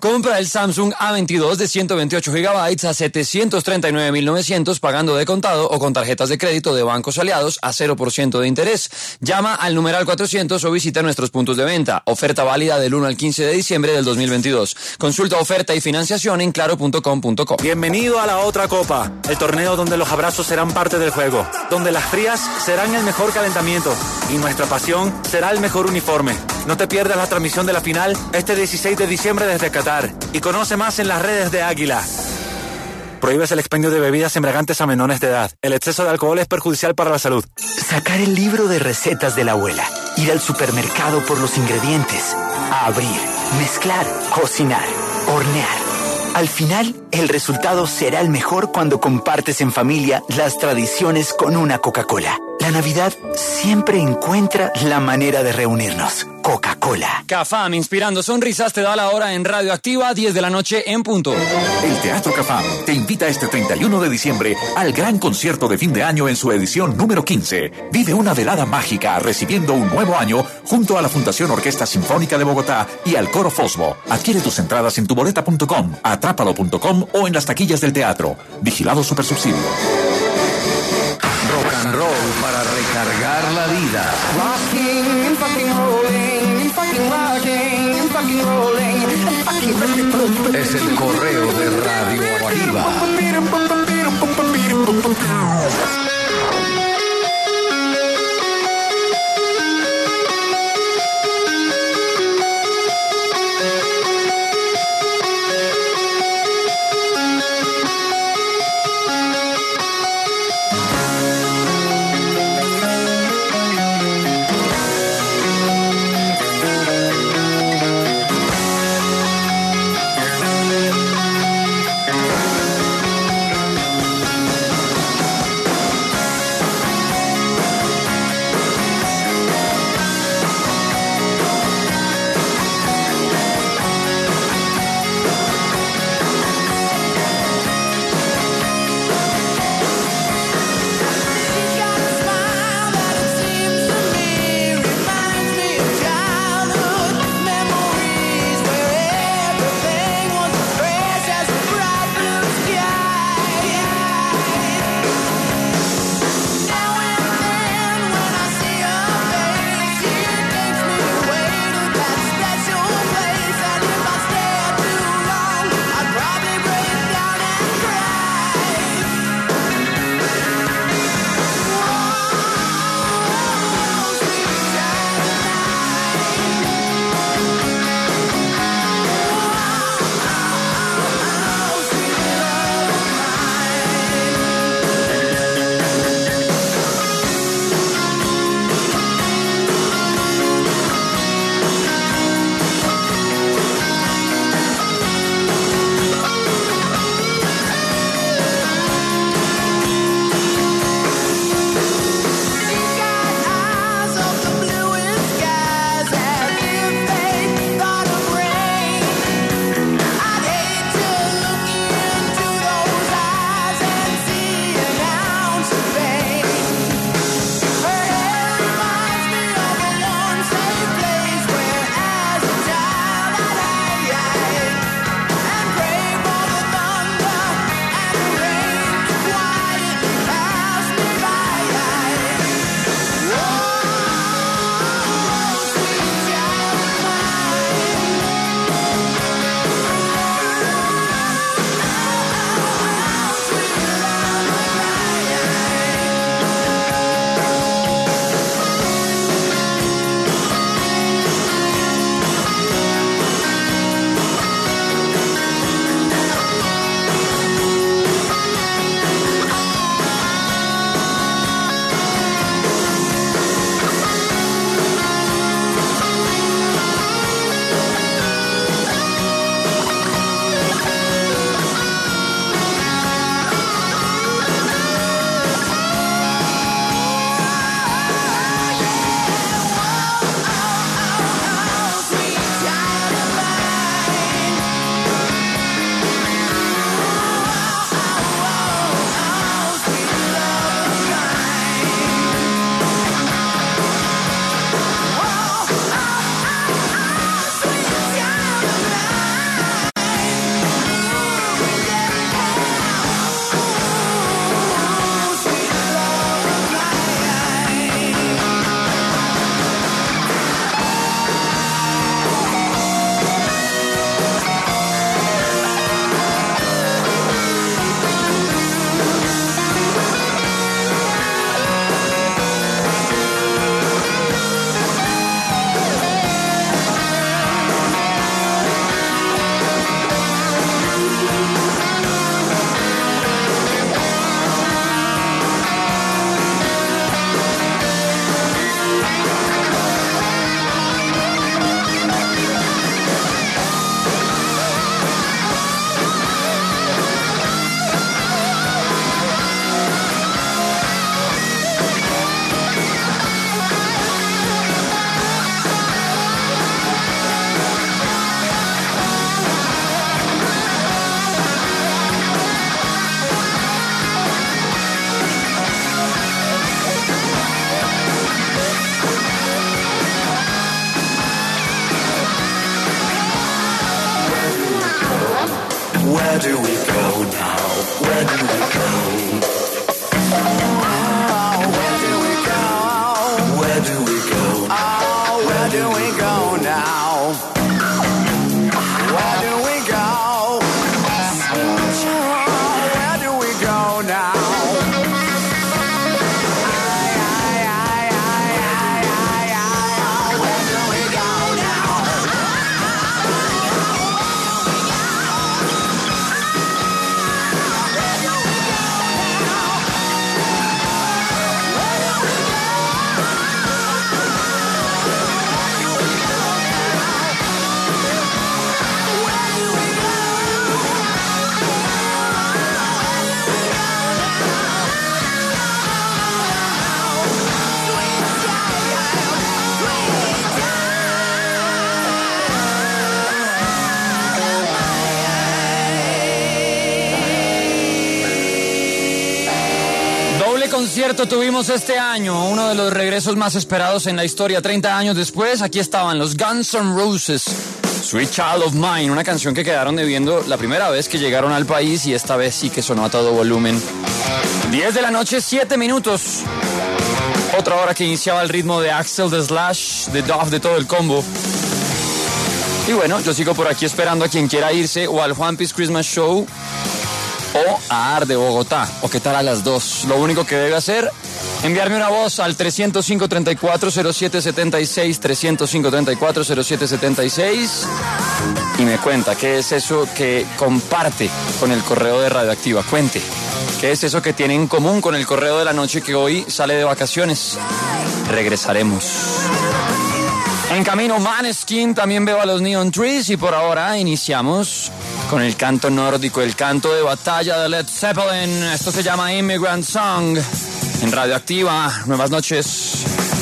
Compra el Samsung A22 de 128 GB a 739.900 pagando de contado o con tarjetas de crédito de bancos aliados a 0% de interés. Llama al numeral 400 o visita nuestros puntos de venta. Oferta válida del 1 al 15 de diciembre del 2022. Consulta oferta y financiación en claro.com.co. Bienvenido a la otra copa, el torneo donde los abrazos serán parte del juego, donde las frías serán el mejor calentamiento y nuestra pasión será el mejor uniforme. No te pierdas la transmisión de la final este 16 de diciembre desde Qatar y conoce más en las redes de Águila. Prohíbes el expendio de bebidas embriagantes a menores de edad. El exceso de alcohol es perjudicial para la salud. Sacar el libro de recetas de la abuela. Ir al supermercado por los ingredientes. Abrir, mezclar, cocinar, hornear. Al final, el resultado será el mejor cuando compartes en familia las tradiciones con una Coca-Cola. La Navidad siempre encuentra la manera de reunirnos. Coca-Cola. Cafam, inspirando sonrisas, te da la hora en Radioactiva, 10 de la noche en punto. El Teatro Cafam te invita este 31 de diciembre al gran concierto de fin de año en su edición número 15. Vive una velada mágica recibiendo un nuevo año junto a la Fundación Orquesta Sinfónica de Bogotá y al Coro Fosbo. Adquiere tus entradas en tuboleta.com, atrápalo.com o en las taquillas del teatro. Vigilado Supersubsidio. Rock and roll para recargar la vida. Rocking and fucking rolling, and fucking rocking and fucking rolling, and fucking... Es el correo de Radioactiva. Where do we go now? Where do we go? Oh, where do we go? Where do we go? Oh, where do we go now? Where do we go? Where do we go now? Concierto tuvimos este año, uno de los regresos más esperados en la historia. 30 años después, aquí estaban los Guns N' Roses, Sweet Child of Mine, una canción que quedaron debiendo la primera vez que llegaron al país y esta vez sí que sonó a todo volumen. 10 de la noche, 7 minutos. Otra hora que iniciaba el ritmo de Axel, de Slash, de Duff, de todo el combo. Y bueno, yo sigo por aquí esperando a quien quiera irse o al Juan Piece Christmas Show o a AR de Bogotá, o qué tal a las dos. Lo único que debe hacer, enviarme una voz al 305-340776, 305-340776, y me cuenta qué es eso que comparte con el correo de Radioactiva. Cuente, qué es eso que tiene en común con el correo de la noche que hoy sale de vacaciones. Regresaremos. En camino Maneskin, también veo a los Neon Trees y por ahora iniciamos con el canto nórdico, el canto de batalla de Led Zeppelin. Esto se llama Immigrant Song en Radioactiva. Nuevas noches.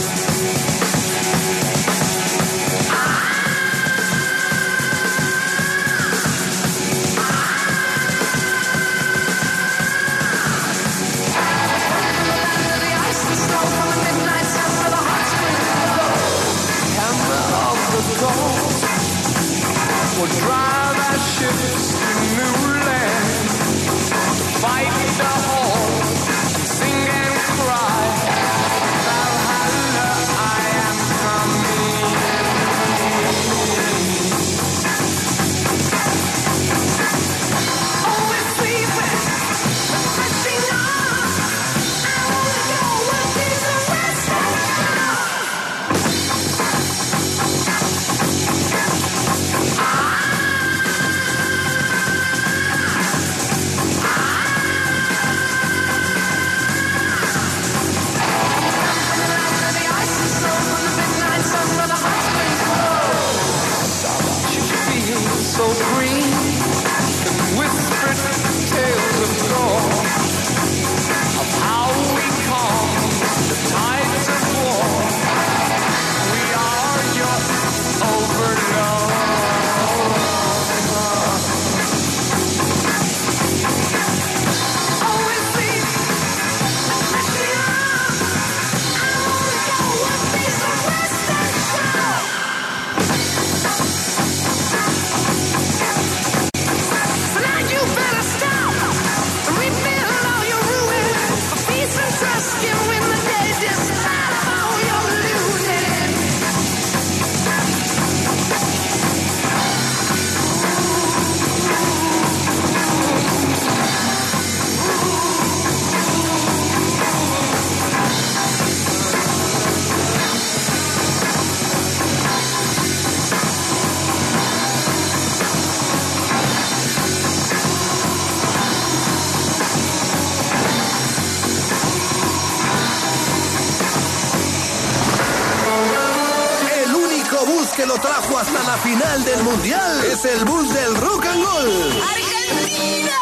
Que lo trajo hasta la final del mundial es el bus del rock and roll. ¡Argentina!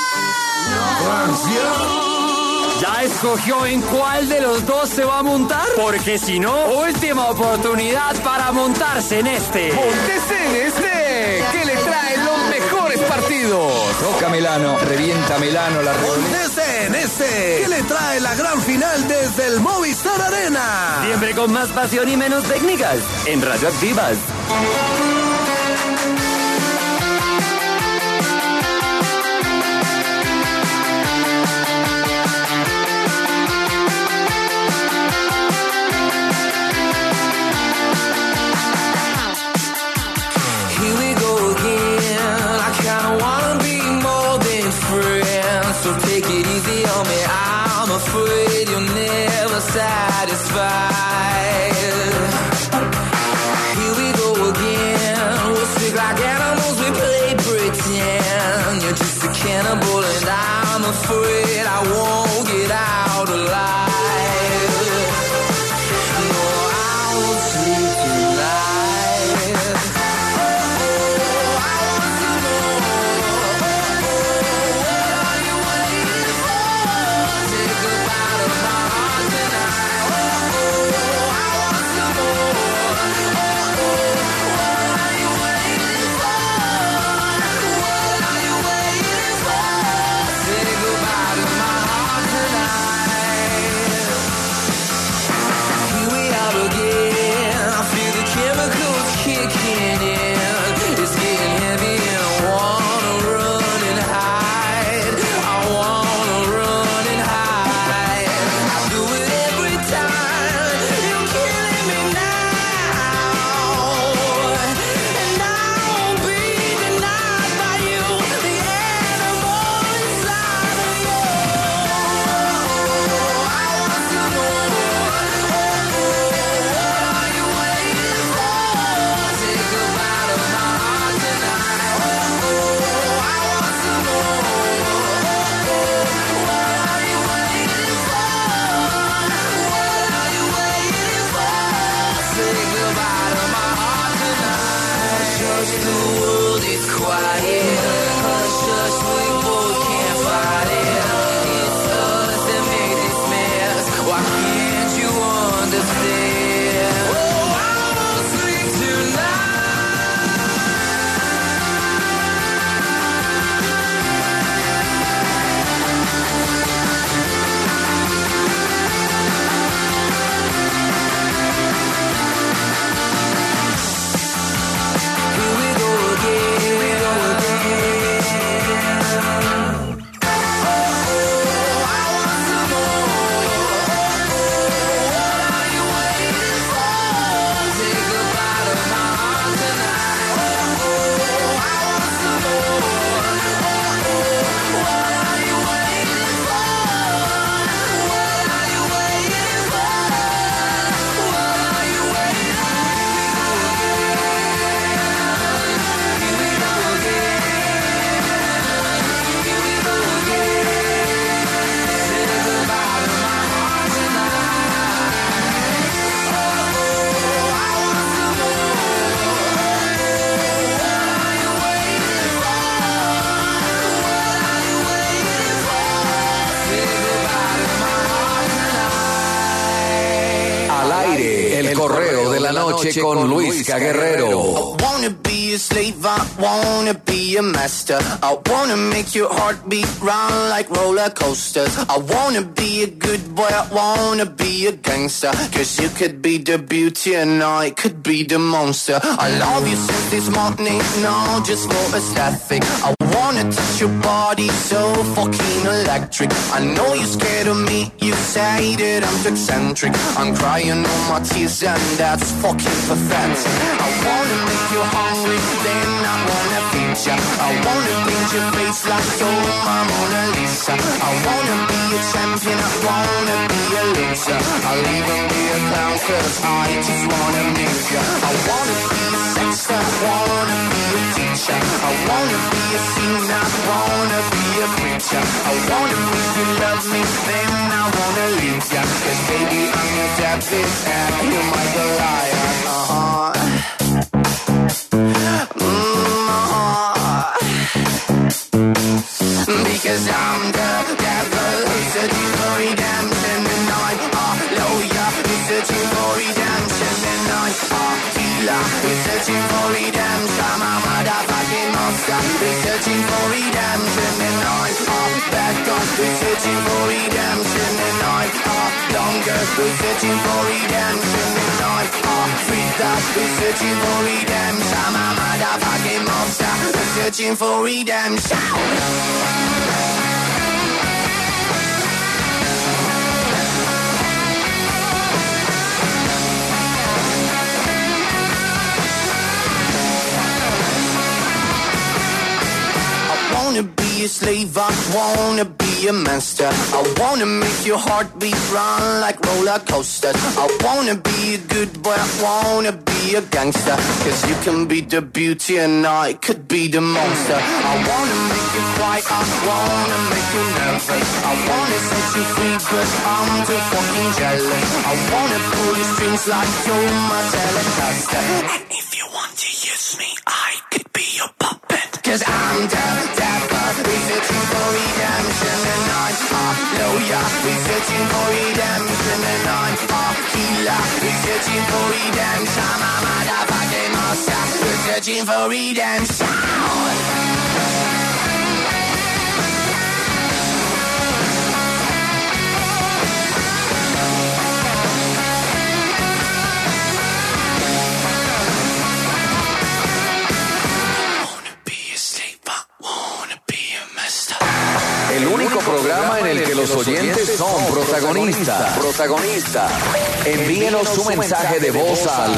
Francia. ¿Ya escogió en cuál de los dos se va a montar? Porque si no, última oportunidad para montarse en este. Móntese en este, que le trae los mejores partidos. Toca Milano, revienta Milano, la Móntese en este, que le trae la gran final desde el Movistar Arena. Siempre con más pasión y menos técnicas en Radioactivas. cannibal, and I'm afraid I won't get out alive. No, I won't sleep tonight. Oh, I want to know, what are you waiting for? Take a bite of my heart tonight. Oh, I want to know, what are you waiting for? What are you waiting for? Take a bite of my heart tonight. Here we are again. I feel the chemicals kicking in. It's getting heavy and I wanna run and hide. I wanna run and hide. I do it every time. You're killing me now. And I won't be denied by you. The animal inside of you. I want to know, what are you waiting for? Take a bite of my heart tonight. I want to know, what are you waiting for? What are you waiting for? Take a bite of my heart tonight. Hush, the world is quiet. Hush, hush, we both can't fight it. It's us that made this mess. Why can't you understand? Oh, I won't sleep tonight. Here we go again. Here we go again. Oh, I want to know, what are you waiting for? Take a bite of my heart tonight. Oh, I want to know, what are you waiting for? What are you waiting for? What are you waiting for? Here we go again. Here we go again. Take a bite of my heart tonight. Oh, I want to know, what are you waiting for? What are you waiting for? Take a bite of my heart tonight. Al aire, el correo de la noche con Luisca Guerrero. I wanna be a slave, I wanna be a master. I wanna make your heart beat round like roller coasters. I wanna be a good boy, I wanna be a gangster. Cause you could be the beauty and I could be the monster. I love you since this morning, no, just for aesthetic. I wanna touch your body so fucking electric. I know you're scared of me, you say that I'm too eccentric. I'm crying all my tears and that's fucking pathetic. I wanna make you hungry, then I wanna feed ya. I wanna paint your face like you're my Mona Lisa. I wanna be a champion, I wanna be a loser. I'll even be a clown cause I just wanna meet ya. I wanna be a sexter, I wanna be a teacher. I wanna be a singer, I wanna be a preacher. I wanna make you love me, then I wanna leave ya. Cause baby I'm your David and you're my Goliath. Because I'm the devil who's searching for redemption, and I'm a lawyer who's searching for redemption, and I'm a healer who's searching for redemption. I'm a motherfucking monster who's searching for redemption, and I'm a bad guy who's searching for redemption, and I'm a longer who's searching for redemption, and I'm a freak who's searching for redemption. I'm a motherfucking monster who's searching for redemption. I wanna be be a slave, I wanna be a master. I wanna make your heartbeat run like roller coasters. I wanna be a good boy, I wanna be a gangster. Cause you can be the beauty and I could be the monster. I wanna make you quiet, I wanna make you nervous. I wanna set you free, but I'm too fucking jealous. I wanna pull your strings like you're my Telecaster. And if you want to use me, I could be your puppet. Cause I'm Dapper, we're searching for redemption. And I'm lawyer, we're searching for redemption. And I'm healer, we're searching for redemption. I'm a motherfucking monster, we're searching for redemption. El único programa en el que los oyentes son protagonistas. Envíenos su mensaje de voz al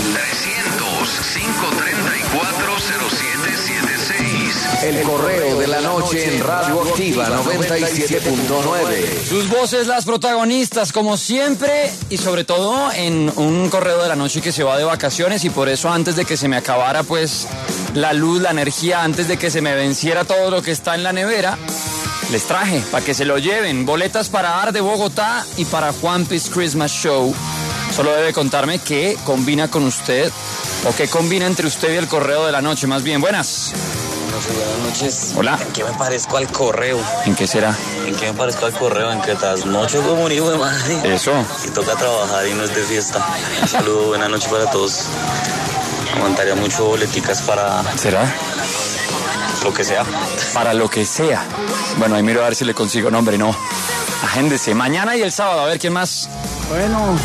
300-534-0776. El correo de la noche en Radioactiva 97.9. Sus voces, las protagonistas, como siempre, y sobre todo en un correo de la noche que se va de vacaciones, y por eso antes de que se me acabara pues la luz, la energía, antes de que se me venciera todo lo que está en la nevera, les traje para que se lo lleven boletas para Ar de Bogotá y para Juanpi's Christmas Show. Solo debe contarme qué combina con usted o qué combina entre usted y el correo de la noche. Más bien, buenas. Buenas noches. Hola. ¿En qué me parezco al correo? ¿En qué será? ¿En qué me parezco al correo? En que estás mucho como un hijo de madre. Eso. Y toca trabajar y no es de fiesta. Un saludo, buenas noches para todos. Aguantaría mucho boleticas para... ¿Será? Lo que sea. Para lo que sea. Bueno, ahí miro a ver si le consigo nombre, no. Agéndese. Mañana y el sábado, a ver quién más. Bueno.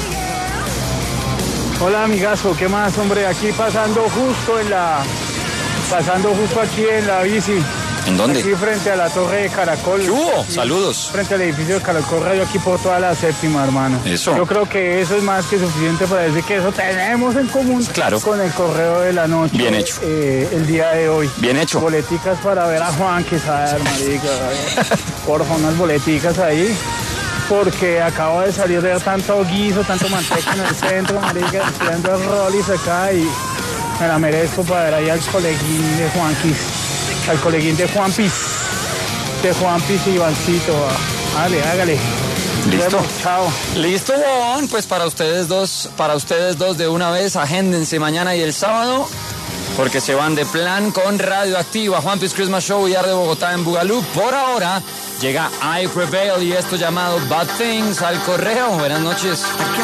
Hola, amigazo, ¿qué más, hombre? Aquí pasando justo aquí en la bici. ¿En dónde? Aquí frente a la Torre de Caracol. ¿Qué hubo? Saludos. Frente al edificio de Caracol Radio, aquí por toda la séptima, hermano. Eso. Yo creo que eso es más que suficiente para decir que eso tenemos en común. Claro. Con el correo de la noche. Bien hecho. El día de hoy. Bien hecho. Boleticas para ver a Juan, que sabe, marica. Porfa, unas boleticas ahí. Porque acabo de salir de tanto guiso, tanto manteca en el centro, marica, estudiando el Rollis acá y me la merezco para ver ahí al coleguín de Juanquis. Al coleguín de Juanpis y Ivancito. Hágale. Listo. Vemos, chao. Listo, Bon. Pues para ustedes dos de una vez, agéndense mañana y el sábado, porque se van de plan con Radioactiva, Juanpi's Christmas Show y Ar de Bogotá en Bugalú. Por ahora llega I Prevail y esto llamado Bad Things al correo. Buenas noches.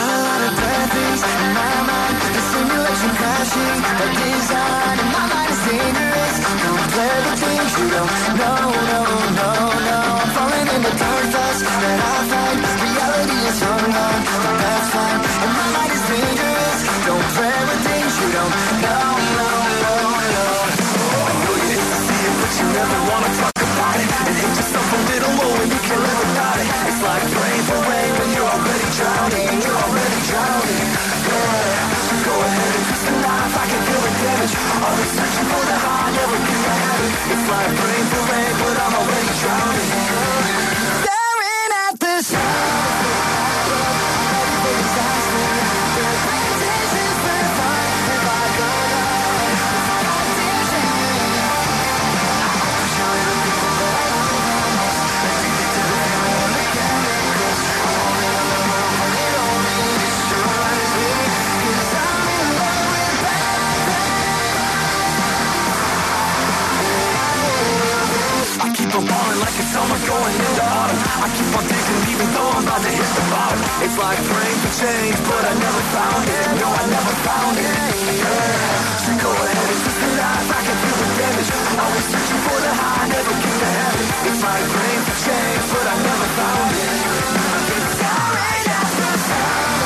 It's like praying for change, but I never found it. No, I never found it. Yeah. So go ahead and twist the life, I can feel the damage. Always searching for the high, never get to have it. It's like praying for change, but I never found it. It's alright after some.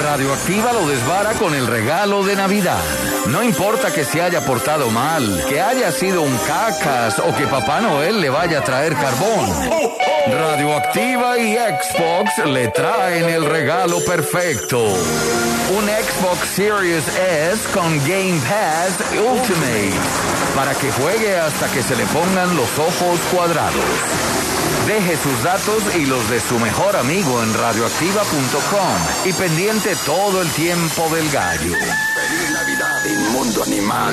Radioactiva lo desvara con el regalo de Navidad. No importa que se haya portado mal, que haya sido un cacas o que Papá Noel le vaya a traer carbón. Radioactiva y Xbox le traen el regalo perfecto. Un Xbox Series S con Game Pass Ultimate para que juegue hasta que se le pongan los ojos cuadrados. Deje sus datos y los de su mejor amigo en radioactiva.com y pendiente todo el tiempo del gallo. Feliz Navidad, inmundo animal.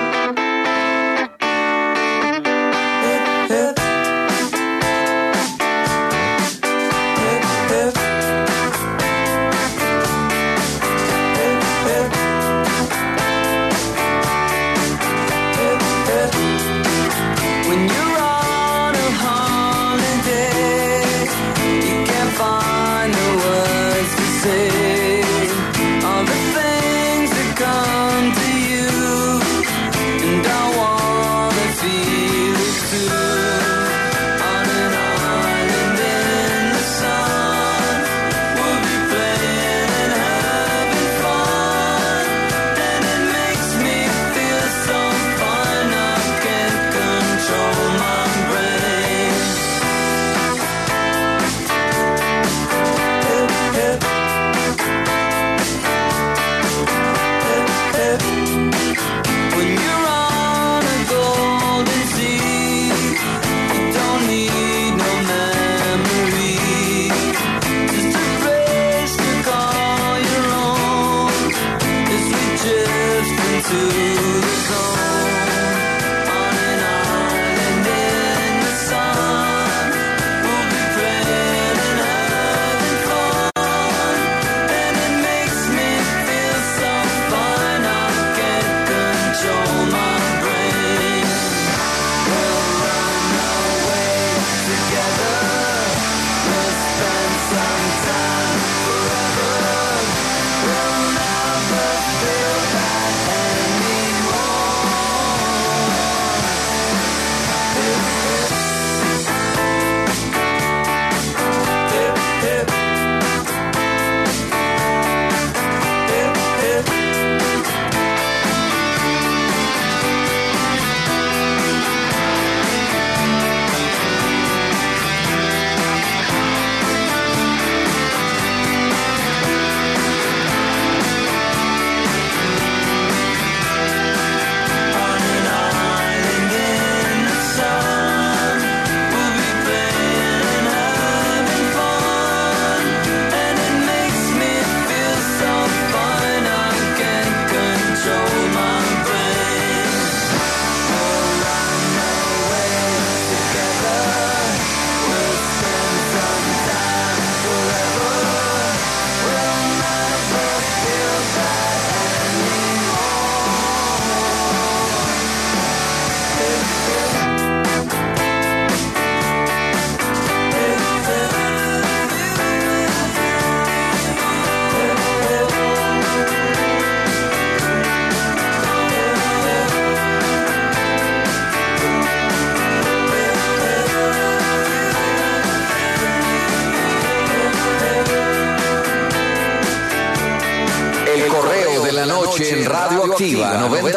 En Radioactiva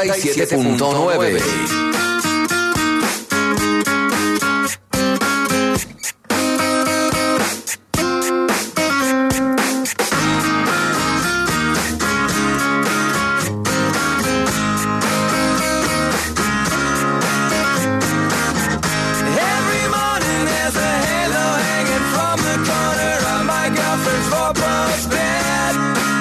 97.9.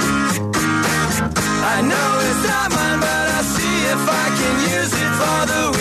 I know it's not mine, but I'll see if I can use it for the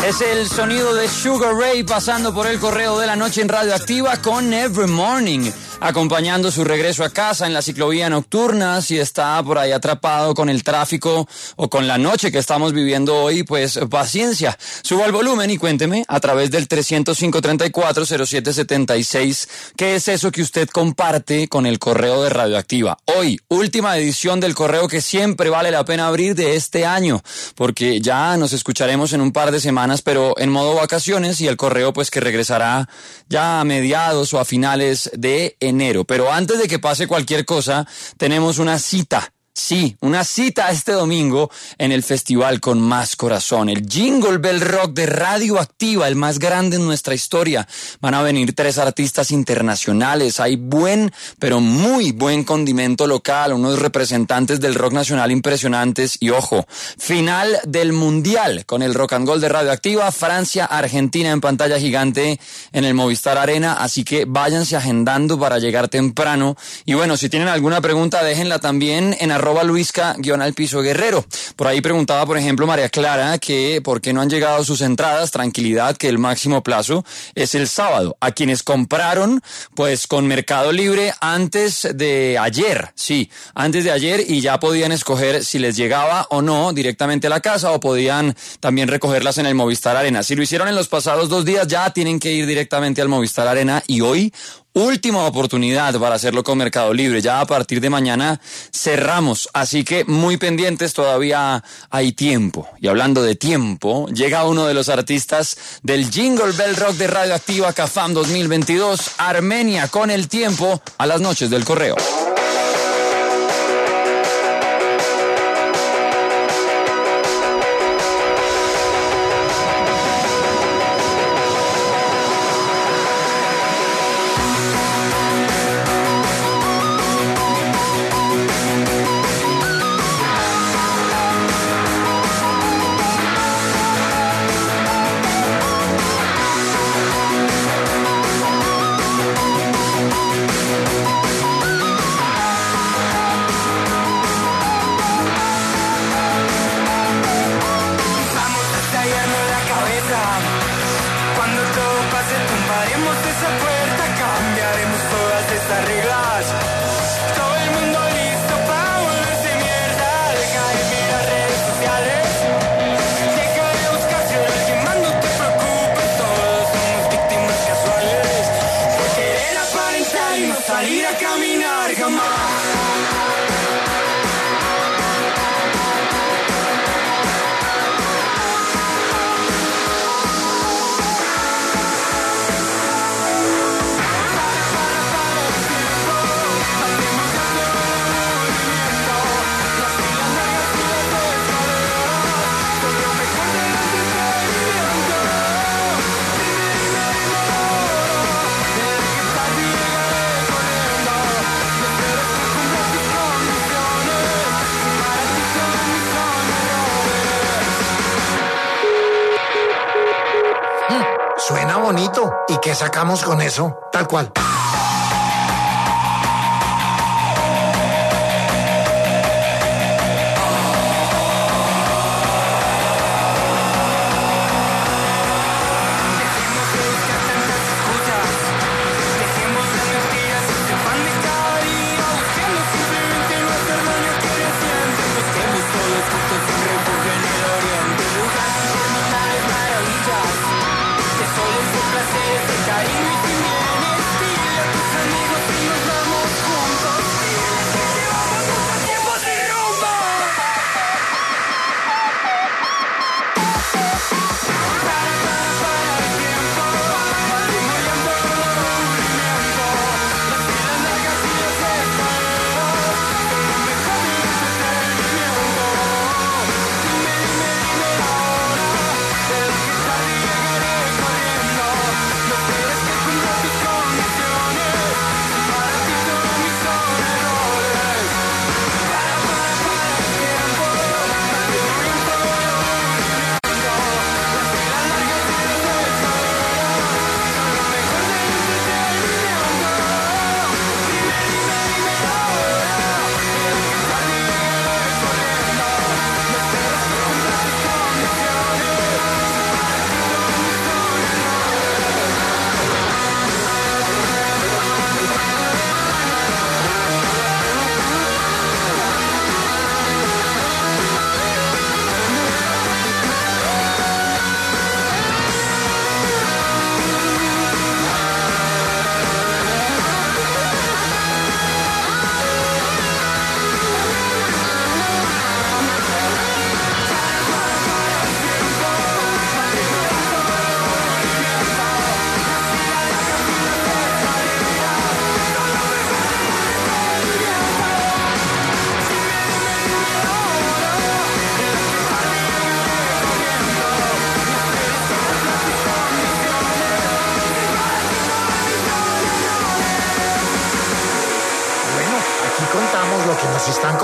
Es el sonido de Sugar Ray pasando por el correo de la noche en Radioactiva con Every Morning, acompañando su regreso a casa en la ciclovía nocturna. Si está por ahí atrapado con el tráfico o con la noche que estamos viviendo hoy, pues paciencia. Suba el volumen y cuénteme a través del 305-340776 qué es eso que usted comparte con el correo de Radioactiva. Hoy, última edición del correo que siempre vale la pena abrir de este año, porque ya nos escucharemos en un par de semanas, pero en modo vacaciones, y el correo pues que regresará ya a mediados o a finales de enero. Pero antes de que pase cualquier cosa, tenemos una cita. Sí, una cita este domingo en el festival con más corazón, el Jingle Bell Rock de Radioactiva, el más grande en nuestra historia. Van a venir 3 artistas internacionales, hay buen, pero muy buen condimento local, unos representantes del rock nacional impresionantes y ojo, final del Mundial con el Rock and Roll de Radioactiva, Francia, Argentina en pantalla gigante en el Movistar Arena, así que váyanse agendando para llegar temprano. Y bueno, si tienen alguna pregunta déjenla también en @Luisca_Guerrero. Por ahí preguntaba, por ejemplo, María Clara que por qué no han llegado sus entradas. Tranquilidad, que el máximo plazo es el sábado. A quienes compraron, pues con Mercado Libre antes de ayer, sí, antes de ayer, y ya podían escoger si les llegaba o no directamente a la casa o podían también recogerlas en el Movistar Arena. Si lo hicieron en los pasados 2 días, ya tienen que ir directamente al Movistar Arena y hoy última oportunidad para hacerlo con Mercado Libre. Ya a partir de mañana cerramos, así que muy pendientes, todavía hay tiempo. Y hablando de tiempo, llega uno de los artistas del Jingle Bell Rock de Radioactiva CAFAM 2022, Armenia, con El Tiempo, a las noches del correo. Suena bonito. ¿Y qué sacamos con eso? Tal cual. Cariño y sin bienes,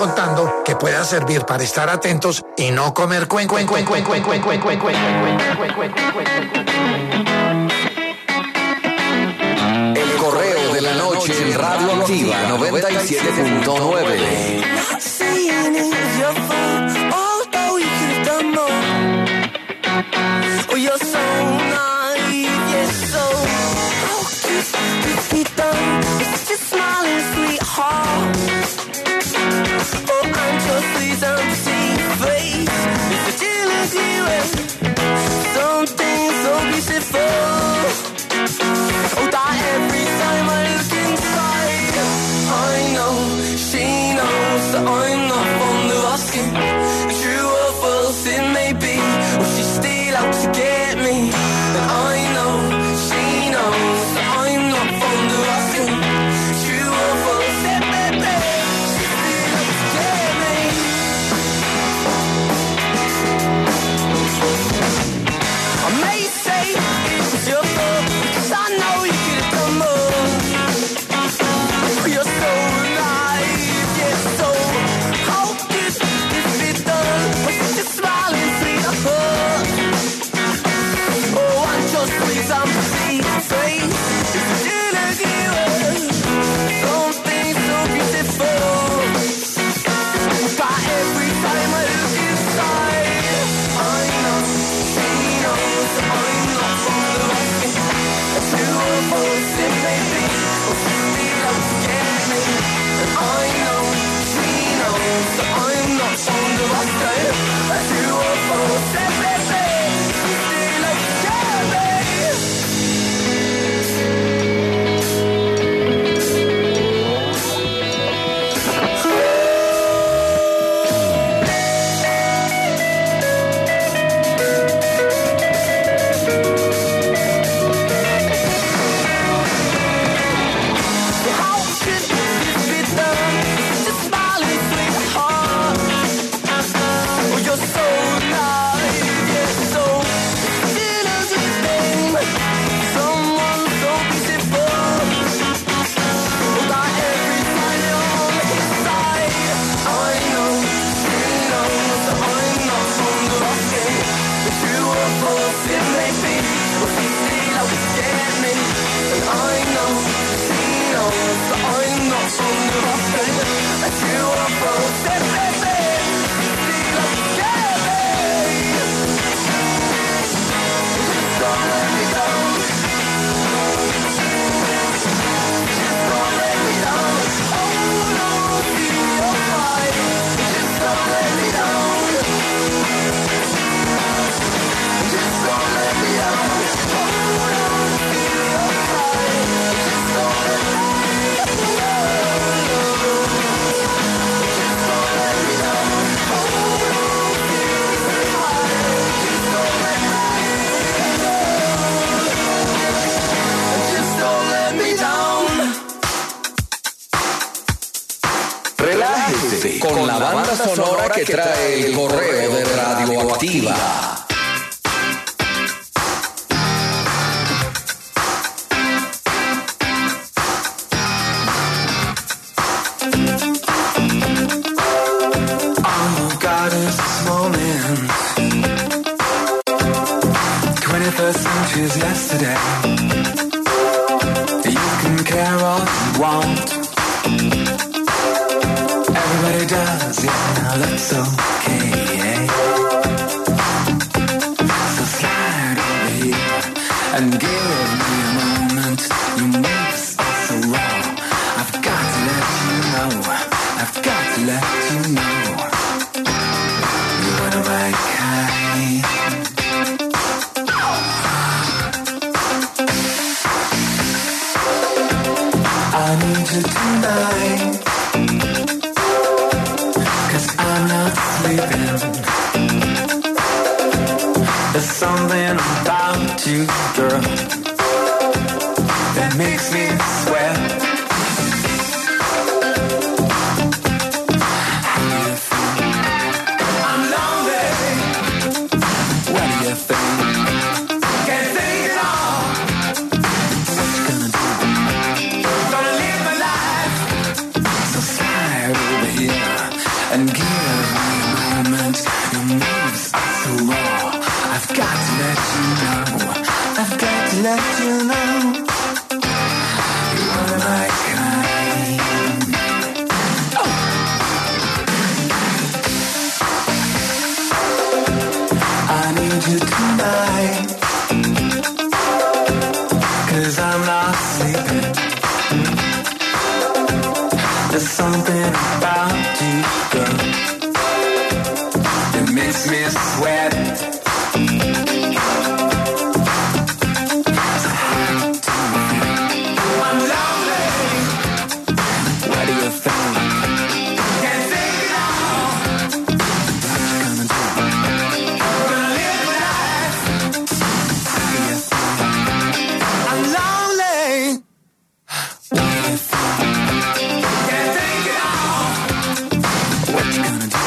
contando que pueda servir para estar atentos y no comer cuenco. El correo de la noche en Radio Activa 97.9. Con la banda sonora que trae el correo de Radioactiva. All you got is this moment. 21st century's yesterday. You can care all you want. Everybody does, yeah, now that's okay, yeah. So slide over here and give me a moment. You moves are so raw. I've got to let you know. I've got to let you know. You're the right kind. I need you tonight. I'm not sleeping. There's something about you, girl, that makes me sweat. How do you feel? I'm lonely. What do you think? Can't think at all. What you gonna do? Gonna live my life. So slide over here I need you tonight, 'cause I'm not sleeping. There's something about you, girl, it makes me sweat. I'm lonely. What do you think? Can't think it all. What you gonna do? Gonna live my life. How do you think? I'm lonely. What do you think? Can't think it all. What you gonna do?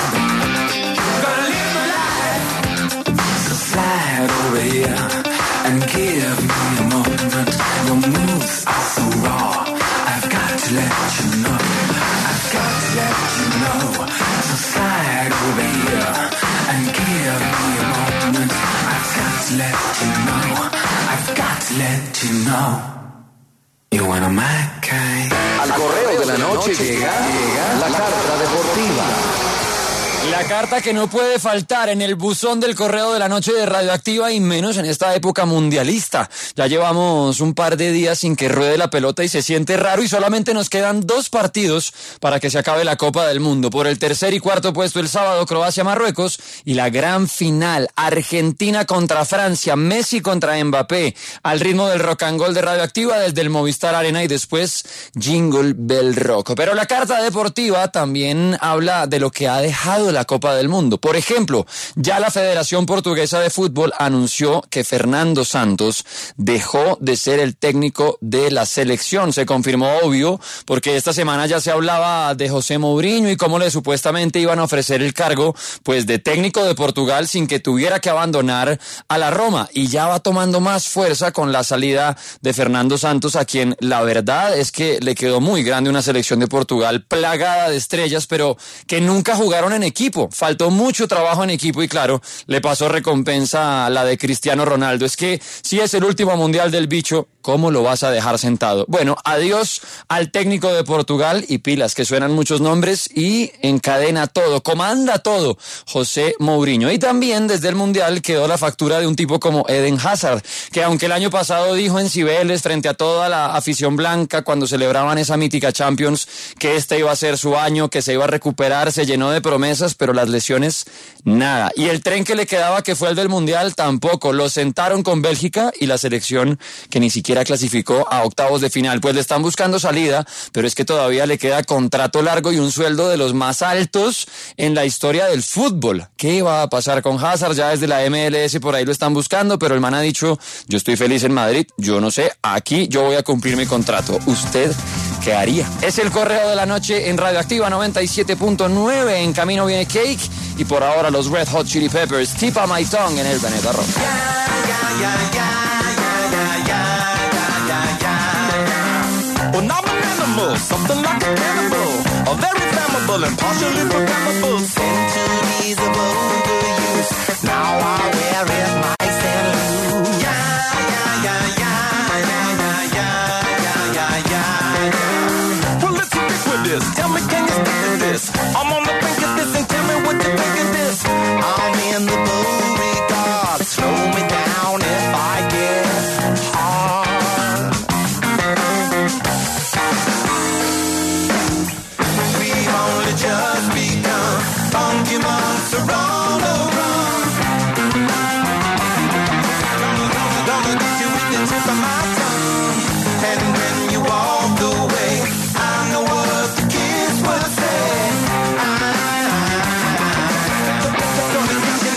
Gonna live my life. So slide over here and give me a moment. Your moves are so raw. I've got to let you know. I've got to let you know. So slide over here and give me a moment. I've got to let you know. I've got to let you know. You're one of my kind. Al correo de la noche llega la carta deportiva. La carta que no puede faltar en el buzón del correo de la noche de Radioactiva, y menos en esta época mundialista. Ya llevamos un par de días sin que ruede la pelota y se siente raro, y solamente nos quedan 2 partidos para que se acabe la Copa del Mundo. Por el tercer y cuarto puesto el sábado, Croacia-Marruecos, y la gran final, Argentina contra Francia, Messi contra Mbappé, al ritmo del rock and roll de Radioactiva desde el Movistar Arena, y después Jingle Bell Rock. Pero la carta deportiva también habla de lo que ha dejado la Copa del Mundo. Por ejemplo, ya la Federación Portuguesa de Fútbol anunció que Fernando Santos dejó de ser el técnico de la selección. Se confirmó, obvio, porque esta semana ya se hablaba de José Mourinho y cómo le supuestamente iban a ofrecer el cargo, pues, de técnico de Portugal sin que tuviera que abandonar a la Roma, y ya va tomando más fuerza con la salida de Fernando Santos, a quien la verdad es que le quedó muy grande una selección de Portugal plagada de estrellas, pero que nunca jugaron en equipo. Faltó mucho trabajo en equipo, y claro, le pasó recompensa a la de Cristiano Ronaldo. Es que si es el último mundial del bicho, ¿cómo lo vas a dejar sentado? Bueno, adiós al técnico de Portugal, y pilas, que suenan muchos nombres, y encadena todo, comanda todo José Mourinho. Y también desde el mundial quedó la factura de un tipo como Eden Hazard, que aunque el año pasado dijo en Cibeles frente a toda la afición blanca cuando celebraban esa mítica Champions que este iba a ser su año, que se iba a recuperar, se llenó de promesas, pero las lesiones, nada. Y el tren que le quedaba, que fue el del mundial, tampoco. Lo sentaron con Bélgica y la selección, que ni siquiera clasificó a octavos de final. Pues le están buscando salida, pero es que todavía le queda contrato largo y un sueldo de los más altos en la historia del fútbol. ¿Qué va a pasar con Hazard? Ya desde la MLS por ahí lo están buscando, pero el man ha dicho: yo estoy feliz en Madrid, yo no sé, aquí yo voy a cumplir mi contrato. ¿Usted qué haría? Es el correo de la noche en Radioactiva 97.9. En camino viene Cake, y por ahora los Red Hot Chili Peppers, Tip of My Tongue, en el Planeta Rock. Well, I'm an animal, something like a cannibal, a very flammable and partially programmable. Centuries of overuse, now I wear it myself. Well, let's stick with this. Tell me, can you stick with this? I'm on the brink of this, and tell me what you think of this. I'm in the Beauregard. Slow me down if I get hard. We've only just begun. Funky monks are on the run. Gonna get you with the tip of my tongue. And when you walk away, I know what the kids will say. Gonna get you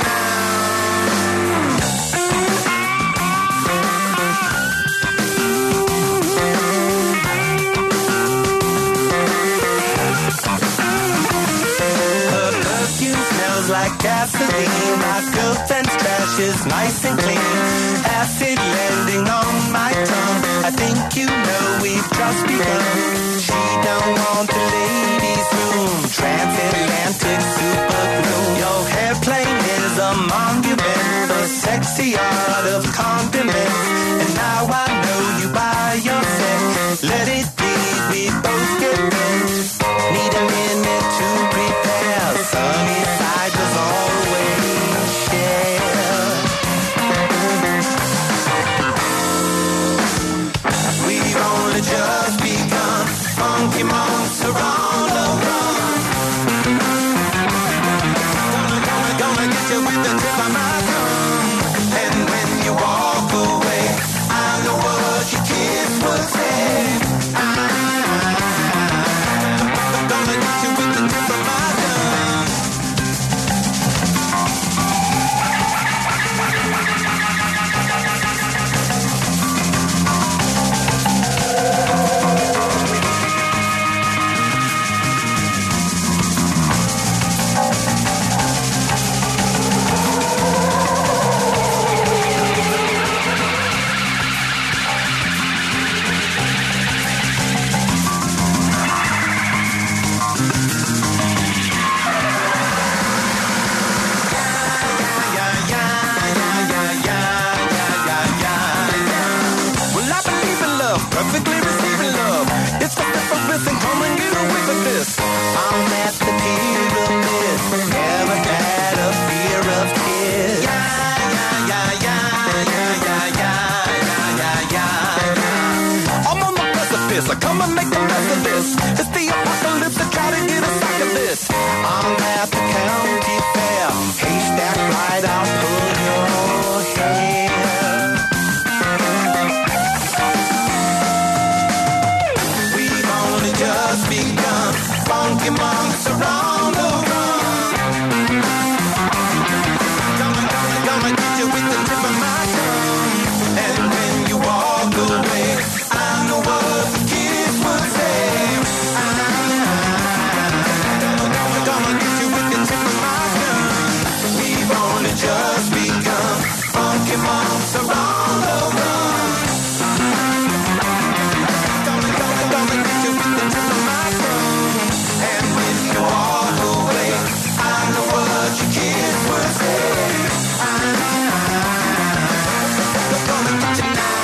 Her perfume smells like gasoline. My girlfriend's trash is nice and clean. Acid landing on my tongue. I think you know we've just begun. She don't want the ladies' room. Transatlantic super glue. Your airplane is a monument. The sexy art of condiments. And now I know you by yourself. Let it be, we both get bent. Need a minute to prepare. Sunny side was always shared. funky monks are on the run. Gonna get you into my room. And when you walk away, I know what your kids would say. Gonna get you now.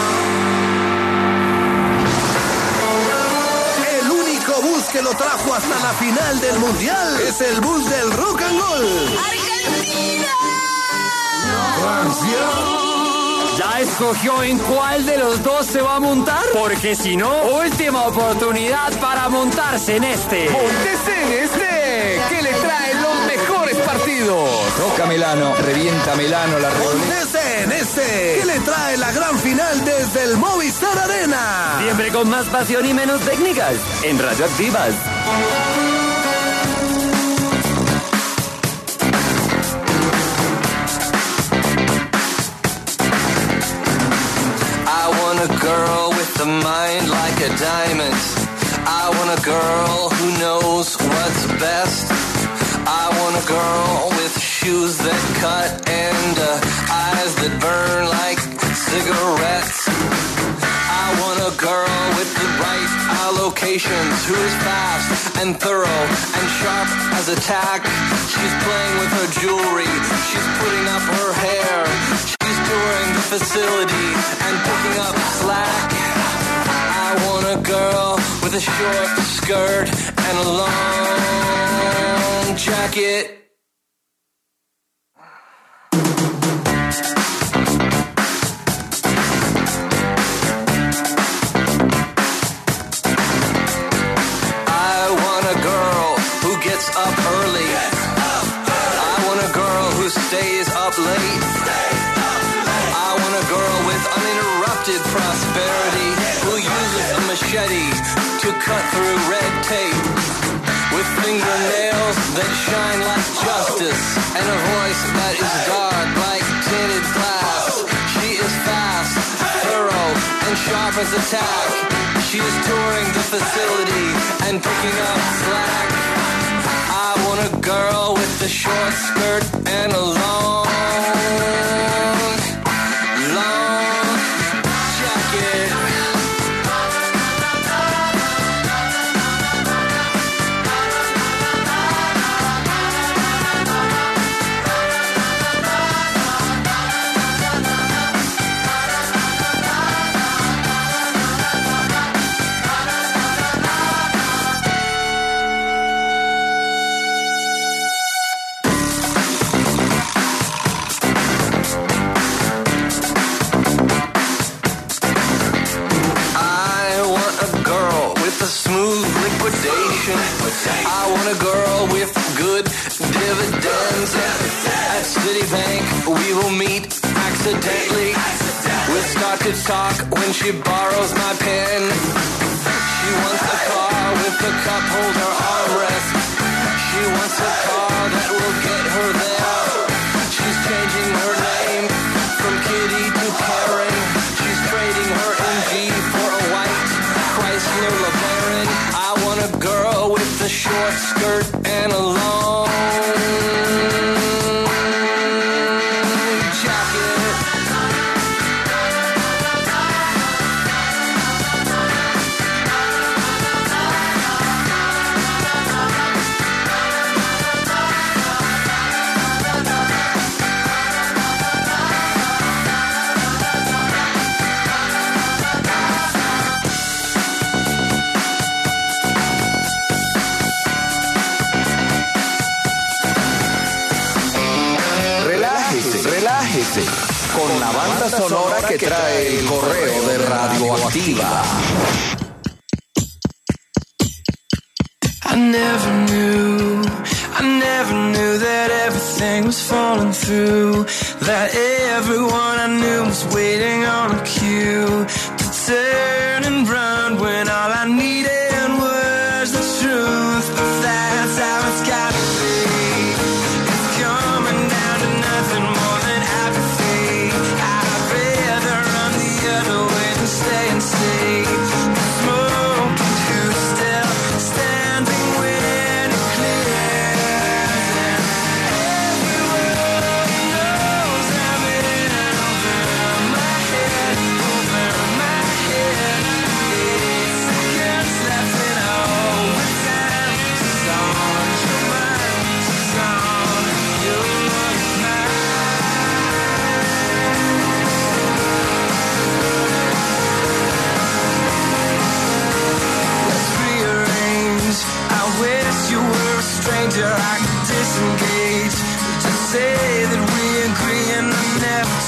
El único bus que lo trajo hasta la final del mundial es el bus del rock and roll. ¡Argentina! Francia. ¿Ya escogió en cuál de los dos se va a montar? Porque si no, última oportunidad para montarse en este. Móntese en este, que le trae los mejores partidos. Toca Melano, revienta Melano, la revolea. Póntese en este, que le trae la gran final desde el Movistar Arena. Siempre con más pasión y menos técnicas en Radioactivas. I want a girl with a mind like a diamond. I want a girl who knows what's best. I want a girl with shoes that cut and eyes that burn like cigarettes. I want a girl with the right allocations, who is fast and thorough and sharp as a tack. She's playing with her jewelry, she's putting up her hair, she's touring the facility and picking up slack. I want a girl with a short skirt and a long jacket. Up early. I want a girl who stays up late. I want a girl with uninterrupted prosperity, who uses a machete to cut through red tape, with fingernails that shine like justice and a voice that is dark like tinted glass. She is fast, thorough, and sharp as a tack. She is touring the facility and picking up slack. I want a girl with a short skirt and a long jacket. I want a girl with good dividends. At Citibank we will meet accidentally. We'll start to talk when she borrows my pen. She wants a car with a cup holder armrest. She wants a car that will get her there. She's changing her name from Kitty to Karen. She's trading her MG for a white Chrysler LeBaron. I want a girl with a short skirt and a long jacket. Relájese con la banda sonora que trae el correo de Radioactiva. I never knew that everything was falling through, that everyone I knew was waiting on a cue to turn and run when all I needed was the truth. But that's how it's gotta be. It's coming down to nothing more than apathy. I'd rather run the other way than stay and see the smoke and who's still standing when it clears. And everyone knows I'm in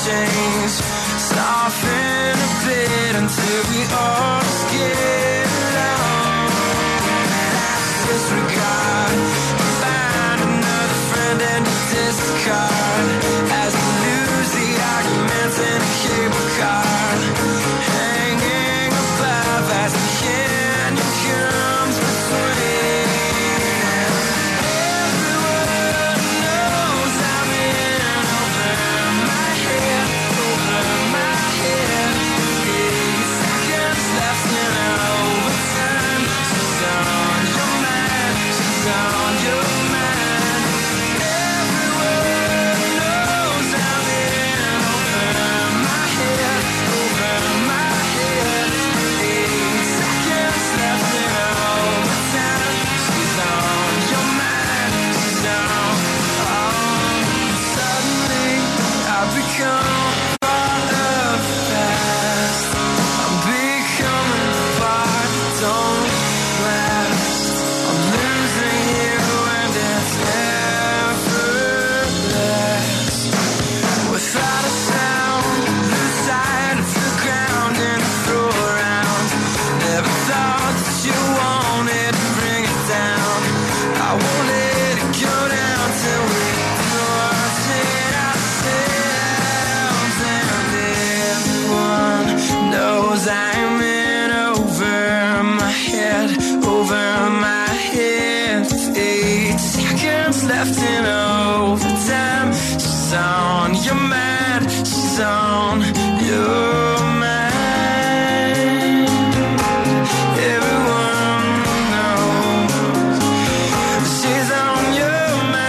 change, soften a bit until we all just get along. That's disregard, find another friend and discard as we lose the arguments in a cable car, hanging above as the canyon comes between. Everyone knows I'm in over my head, over my head. 8 seconds left in overtime. She's on your mind, she's on your mind. Everyone knows I'm in over my head, over my head. 8 seconds left in overtime. She's on your mind, she's on. Suddenly I've become part of the past. I'm becoming part, don't last. I'm losing you and it's effortless. Without a sound, lose sight of the ground and throw around. Never thought that you wanted to bring it down. I won't let it go down till we lost it ourselves. And everyone knows I'm in over my head, over my head. 8 seconds left in overtime. She's on your mind, she's on your mind. Everyone knows she's on your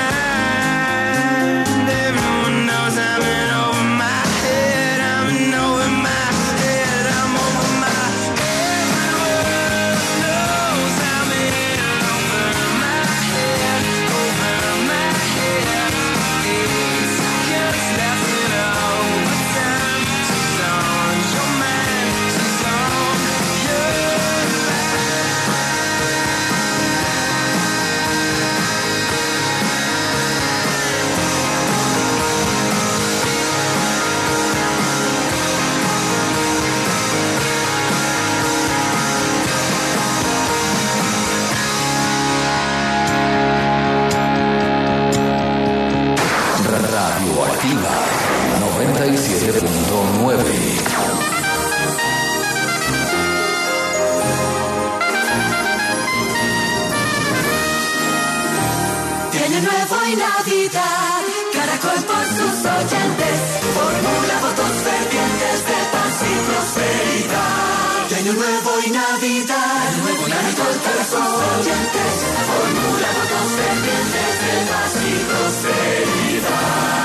mind. Everyone knows I'm in over my head, I'm in over my head, I'm over my. Everyone knows I'm in over my head, over my head. 8 seconds left in overtime. She's on your mind, she's on your Radioactiva 97.9. Tiene nuevo y Navidad, Caracol por sus oyentes, formula votos fervientes de paz y prosperidad. Tiene nuevo y Navidad, Caracol por sus oyentes, formula votos fervientes de paz y prosperidad.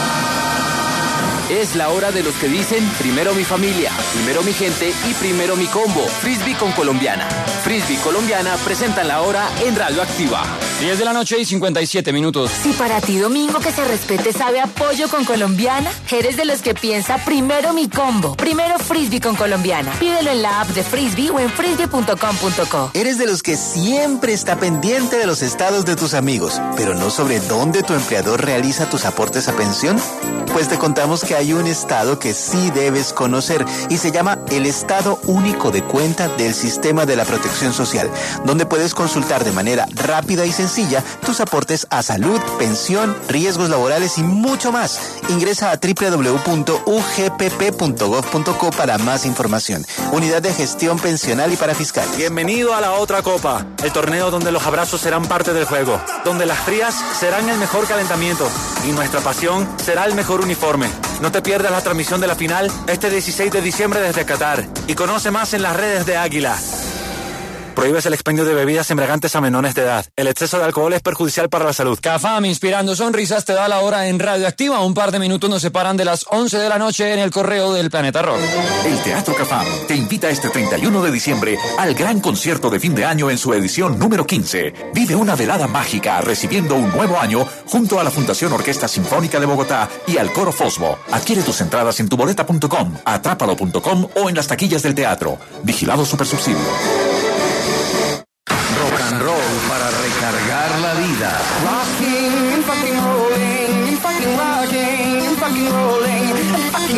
Es la hora de los que dicen primero mi familia, primero mi gente y primero mi combo. Frisbee con Colombiana. Frisbee Colombiana presentan la hora en Radioactiva. 10 de la noche y 57 minutos. Si para ti domingo que se respete sabe a pollo con Colombiana, eres de los que piensa primero mi combo, primero Frisbee con Colombiana. Pídelo en la app de Frisbee o en frisbee.com.co. Eres de los que siempre está pendiente de los estados de tus amigos, pero no sobre dónde tu empleador realiza tus aportes a pensión. Pues te contamos que hay un estado que sí debes conocer y se llama el Estado Único de Cuenta del Sistema de la Protección Social, donde puedes consultar de manera rápida y sencilla tus aportes a salud, pensión, riesgos laborales y mucho más. Ingresa a www.ugpp.gov.co para más información. Unidad de Gestión Pensional y Parafiscales. Bienvenido a la otra copa, el torneo donde los abrazos serán parte del juego, donde las frías serán el mejor calentamiento y nuestra pasión será el mejor uniforme. No te pierdas la transmisión de la final este 16 de diciembre desde Qatar y conoce más en las redes de Águila. Prohíbes el expendio de bebidas embriagantes a menores de edad. El exceso de alcohol es perjudicial para la salud. Cafam, inspirando sonrisas, te da la hora en Radioactiva. Un par de minutos nos separan de las 11 de la noche en el correo del Planeta Rock. El Teatro Cafam te invita este 31 de diciembre al gran concierto de fin de año en su edición número 15. Vive una velada mágica recibiendo un nuevo año junto a la Fundación Orquesta Sinfónica de Bogotá y al Coro Fosbo. Adquiere tus entradas en tuboleta.com, atrápalo.com o en las taquillas del teatro. Vigilado Supersubsidio. Rock and roll para recargar la vida. Rocking and fucking rolling and fucking rocking and fucking rolling and fucking